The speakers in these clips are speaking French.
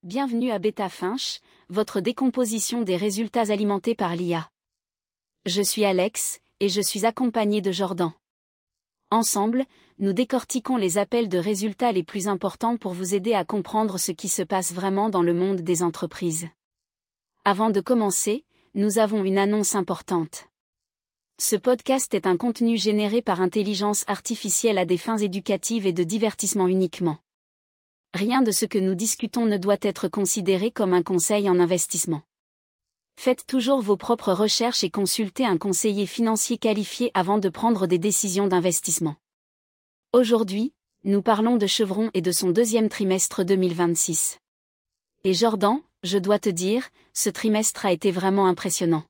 Bienvenue à BetaFinch, votre décomposition des résultats alimentés par l'IA. Je suis Alex, et je suis accompagné de Jordan. Ensemble, nous décortiquons les appels de résultats les plus importants pour vous aider à comprendre ce qui se passe vraiment dans le monde des entreprises. Avant de commencer, nous avons une annonce importante. Ce podcast est un contenu généré par intelligence artificielle à des fins éducatives et de divertissement uniquement. Rien de ce que nous discutons ne doit être considéré comme un conseil en investissement. Faites toujours vos propres recherches et consultez un conseiller financier qualifié avant de prendre des décisions d'investissement. Aujourd'hui, nous parlons de Chevron et de son deuxième trimestre 2026. Et Jordan, je dois te dire, ce trimestre a été vraiment impressionnant.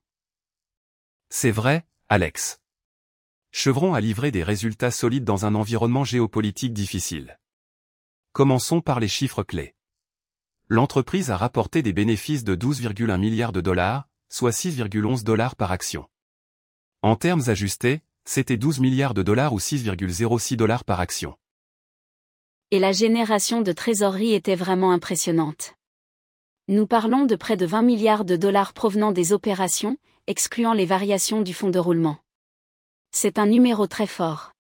C'est vrai, Alex. Chevron a livré des résultats solides dans un environnement géopolitique difficile. Commençons par les chiffres clés. L'entreprise a rapporté des bénéfices de 12,1 milliards de dollars, soit 6,11 dollars par action. En termes ajustés, c'était 12 milliards de dollars ou 6,06 dollars par action. Et la génération de trésorerie était vraiment impressionnante. Nous parlons de près de 20 milliards de dollars provenant des opérations, excluant les variations du fonds de roulement. C'est un numéro très fort.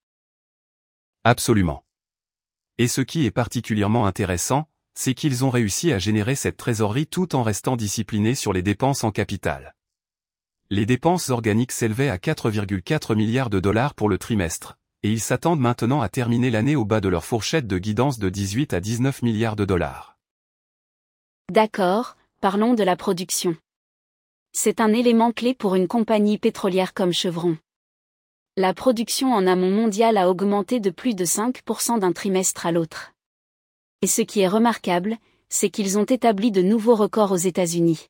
Absolument. Et ce qui est particulièrement intéressant, c'est qu'ils ont réussi à générer cette trésorerie tout en restant disciplinés sur les dépenses en capital. Les dépenses organiques s'élevaient à 4,4 milliards de dollars pour le trimestre, et ils s'attendent maintenant à terminer l'année au bas de leur fourchette de guidance de 18 à 19 milliards de dollars. D'accord, parlons de la production. C'est un élément clé pour une compagnie pétrolière comme Chevron. La production en amont mondiale a augmenté de plus de 5% d'un trimestre à l'autre. Et ce qui est remarquable, c'est qu'ils ont établi de nouveaux records aux États-Unis.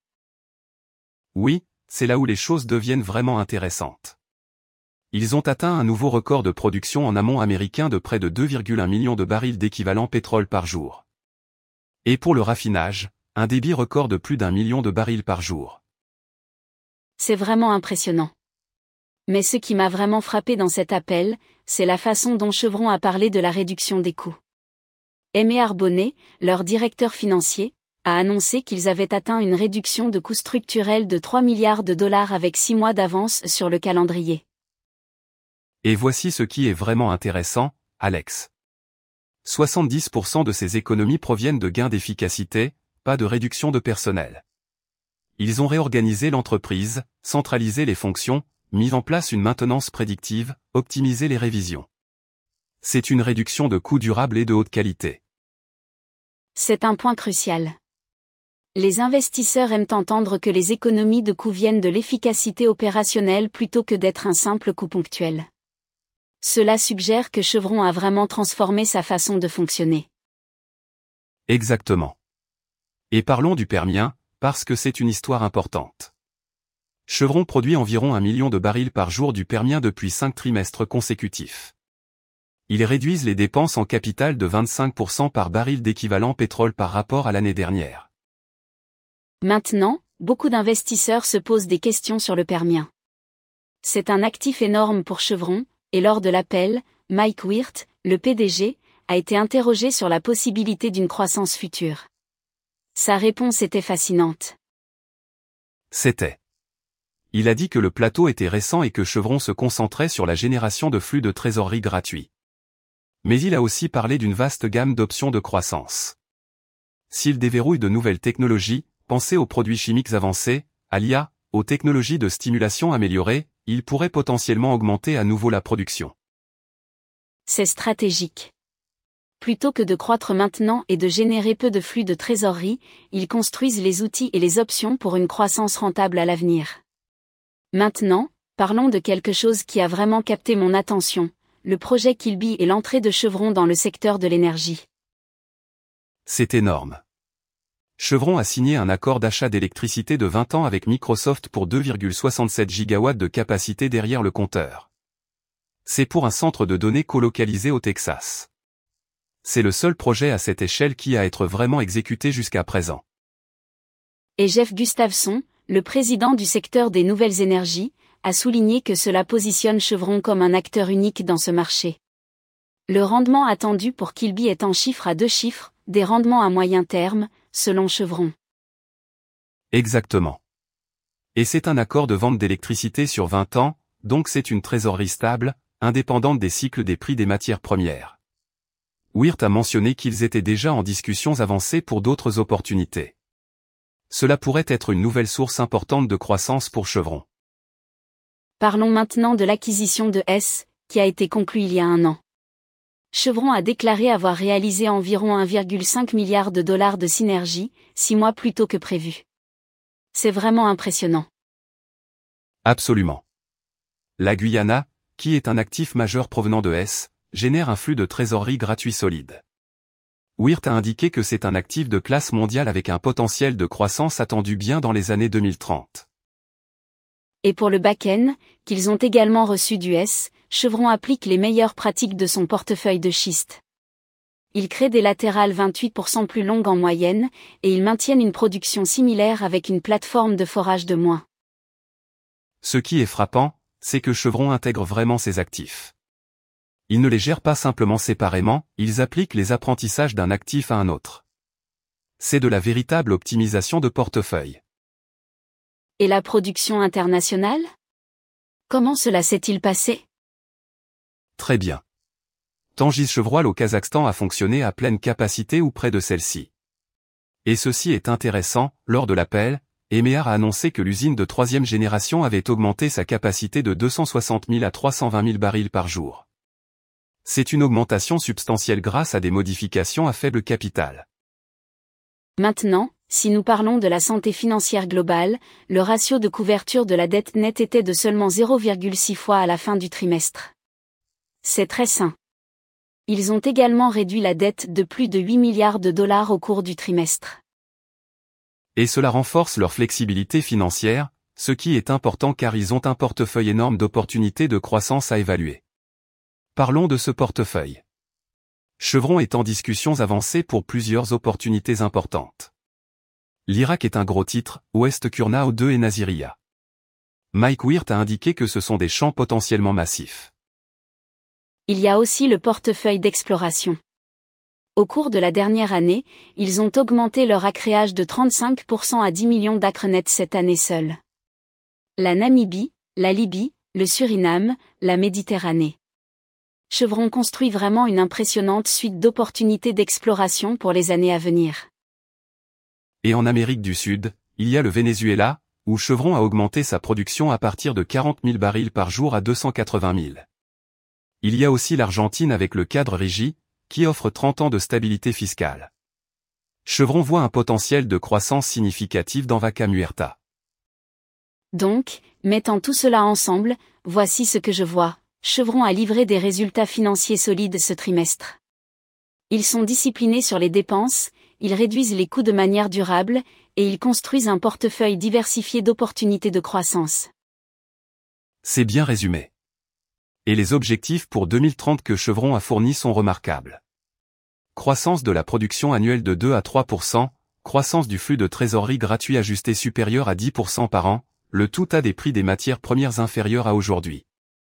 Oui, c'est là où les choses deviennent vraiment intéressantes. Ils ont atteint un nouveau record de production en amont américain de près de 2,1 millions de barils d'équivalent pétrole par jour. Et pour le raffinage, un débit record de plus d'1 million de barils par jour. C'est vraiment impressionnant. Mais ce qui m'a vraiment frappé dans cet appel, c'est la façon dont Chevron a parlé de la réduction des coûts. Aimé Arbonnet, leur directeur financier, a annoncé qu'ils avaient atteint une réduction de coûts structurels de 3 milliards de dollars avec 6 mois d'avance sur le calendrier. Et voici ce qui est vraiment intéressant, Alex. 70% de ces économies proviennent de gains d'efficacité, pas de réduction de personnel. Ils ont réorganisé l'entreprise, centralisé les fonctions, mis en place une maintenance prédictive, optimisé les révisions. C'est une réduction de coûts durables et de haute qualité. C'est un point crucial. Les investisseurs aiment entendre que les économies de coûts viennent de l'efficacité opérationnelle plutôt que d'être un simple coût ponctuel. Cela suggère que Chevron a vraiment transformé sa façon de fonctionner. Exactement. Et parlons du Permien, parce que c'est une histoire importante. Chevron produit environ 1 million de barils par jour du Permien depuis 5 trimestres consécutifs. Ils réduisent les dépenses en capital de 25% par baril d'équivalent pétrole par rapport à l'année dernière. Maintenant, beaucoup d'investisseurs se posent des questions sur le Permien. C'est un actif énorme pour Chevron, et lors de l'appel, Mike Wirth, le PDG, a été interrogé sur la possibilité d'une croissance future. Sa réponse était fascinante. Il a dit que le plateau était récent et que Chevron se concentrait sur la génération de flux de trésorerie gratuits. Mais il a aussi parlé d'une vaste gamme d'options de croissance. S'il déverrouille de nouvelles technologies, pensez aux produits chimiques avancés, à l'IA, aux technologies de stimulation améliorées, il pourrait potentiellement augmenter à nouveau la production. C'est stratégique. Plutôt que de croître maintenant et de générer peu de flux de trésorerie, ils construisent les outils et les options pour une croissance rentable à l'avenir. Maintenant, parlons de quelque chose qui a vraiment capté mon attention, le projet Kilby et l'entrée de Chevron dans le secteur de l'énergie. C'est énorme. Chevron a signé un accord d'achat d'électricité de 20 ans avec Microsoft pour 2,67 gigawatts de capacité derrière le compteur. C'est pour un centre de données colocalisé au Texas. C'est le seul projet à cette échelle qui a été vraiment exécuté jusqu'à présent. Et Jeff Gustafson, le président du secteur des nouvelles énergies, a souligné que cela positionne Chevron comme un acteur unique dans ce marché. Le rendement attendu pour Kilby est en chiffres à 2 chiffres, des rendements à moyen terme, selon Chevron. Exactement. Et c'est un accord de vente d'électricité sur 20 ans, donc c'est une trésorerie stable, indépendante des cycles des prix des matières premières. Weir a mentionné qu'ils étaient déjà en discussions avancées pour d'autres opportunités. Cela pourrait être une nouvelle source importante de croissance pour Chevron. Parlons maintenant de l'acquisition de Hess, qui a été conclue il y a un an. Chevron a déclaré avoir réalisé environ 1,5 milliard de dollars de synergie, 6 mois plus tôt que prévu. C'est vraiment impressionnant. Absolument. La Guyana, qui est un actif majeur provenant de Hess, génère un flux de trésorerie gratuit solide. Weir a indiqué que c'est un actif de classe mondiale avec un potentiel de croissance attendu bien dans les années 2030. Et pour le back-end, qu'ils ont également reçu du Hess, Chevron applique les meilleures pratiques de son portefeuille de schiste. Ils créent des latérales 28% plus longues en moyenne, et ils maintiennent une production similaire avec une plateforme de forage de moins. Ce qui est frappant, c'est que Chevron intègre vraiment ses actifs. Ils ne les gèrent pas simplement séparément, ils appliquent les apprentissages d'un actif à un autre. C'est de la véritable optimisation de portefeuille. Et la production internationale ? Comment cela s'est-il passé ? Très bien. Tengiz Chevroil au Kazakhstan a fonctionné à pleine capacité ou près de celle-ci. Et ceci est intéressant, lors de l'appel, EMEAR a annoncé que l'usine de 3e génération avait augmenté sa capacité de 260 000 à 320 000 barils par jour. C'est une augmentation substantielle grâce à des modifications à faible capital. Maintenant, si nous parlons de la santé financière globale, le ratio de couverture de la dette nette était de seulement 0,6 fois à la fin du trimestre. C'est très sain. Ils ont également réduit la dette de plus de 8 milliards de dollars au cours du trimestre. Et cela renforce leur flexibilité financière, ce qui est important car ils ont un portefeuille énorme d'opportunités de croissance à évaluer. Parlons de ce portefeuille. Chevron est en discussions avancées pour plusieurs opportunités importantes. L'Irak est un gros titre, Ouest Kurnao 2 et Nasiriyah. Mike Weir a indiqué que ce sont des champs potentiellement massifs. Il y a aussi le portefeuille d'exploration. Au cours de la dernière année, ils ont augmenté leur acréage de 35% à 10 millions d'acres nets cette année seule. La Namibie, la Libye, le Suriname, la Méditerranée. Chevron construit vraiment une impressionnante suite d'opportunités d'exploration pour les années à venir. Et en Amérique du Sud, il y a le Venezuela, où Chevron a augmenté sa production à partir de 40 000 barils par jour à 280 000. Il y a aussi l'Argentine avec le cadre RIGI, qui offre 30 ans de stabilité fiscale. Chevron voit un potentiel de croissance significative dans Vaca Muerta. Donc, mettant tout cela ensemble, voici ce que je vois. Chevron a livré des résultats financiers solides ce trimestre. Ils sont disciplinés sur les dépenses, ils réduisent les coûts de manière durable, et ils construisent un portefeuille diversifié d'opportunités de croissance. C'est bien résumé. Et les objectifs pour 2030 que Chevron a fournis sont remarquables. Croissance de la production annuelle de 2 à 3%, croissance du flux de trésorerie gratuit ajusté supérieur à 10% par an, le tout à des prix des matières premières inférieurs à aujourd'hui.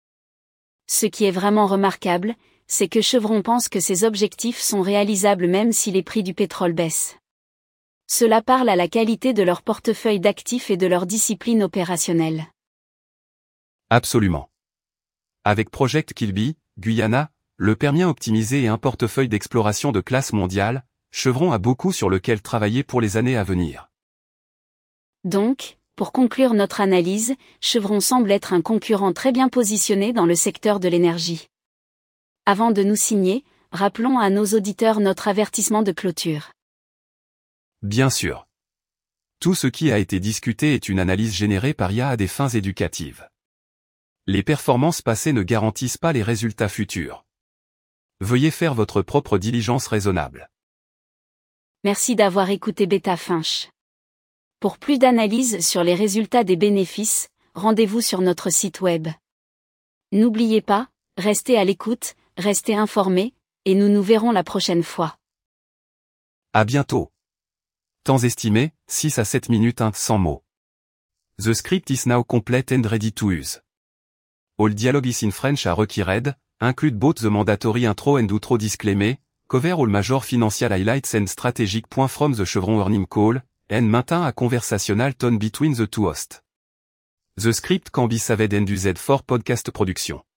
Ce qui est vraiment remarquable, c'est que Chevron pense que ces objectifs sont réalisables même si les prix du pétrole baissent. Cela parle à la qualité de leur portefeuille d'actifs et de leur discipline opérationnelle. Absolument. Avec Project Kilby, Guyana, le Permien optimisé et un portefeuille d'exploration de classe mondiale, Chevron a beaucoup sur lequel travailler pour les années à venir. Donc, pour conclure notre analyse, Chevron semble être un concurrent très bien positionné dans le secteur de l'énergie. Avant de nous signer, rappelons à nos auditeurs notre avertissement de clôture. Bien sûr. Tout ce qui a été discuté est une analyse générée par IA à des fins éducatives. Les performances passées ne garantissent pas les résultats futurs. Veuillez faire votre propre diligence raisonnable. Merci d'avoir écouté Beta Finch. Pour plus d'analyses sur les résultats des bénéfices, rendez-vous sur notre site web. N'oubliez pas, restez à l'écoute, restez informés, et nous nous verrons la prochaine fois. À bientôt. Temps estimé, 6 à 7 minutes 100 mots. The script is now complete and ready to use. All dialogue is in French are required, include both the mandatory intro and outro disclaimer, Cover all major financial highlights and strategic point from the Chevron earning call, and maintain a conversational tone between the two hosts. The script can be saved and used for podcast production.